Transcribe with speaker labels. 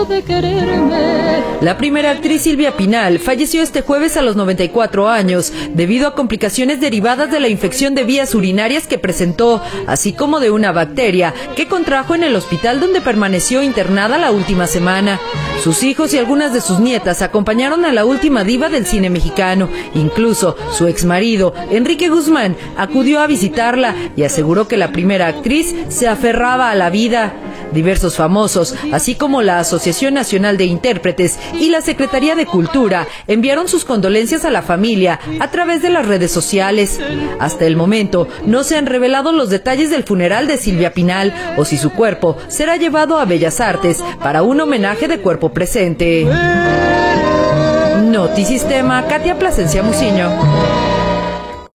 Speaker 1: de quererme.
Speaker 2: La primera actriz Silvia Pinal falleció este jueves a los 94 años debido a complicaciones derivadas de la infección de vías urinarias que presentó, así como de una bacteria que contrajo en el hospital donde permaneció internada la última semana. Sus hijos y algunas de sus nietas acompañaron a la última diva del cine mexicano. Incluso su exmarido, Enrique Guzmán, acudió a visitarla y aseguró que la primera actriz se aferraba a la vida. Diversos famosos, así como la Asociación Nacional de Intérpretes y la Secretaría de Cultura, enviaron sus condolencias a la familia a través de las redes sociales. Hasta el momento, no se han revelado los detalles del funeral de Silvia Pinal o si su cuerpo será llevado a Bellas Artes para un homenaje de cuerpo presente. Notisistema, Katia Plasencia Muciño.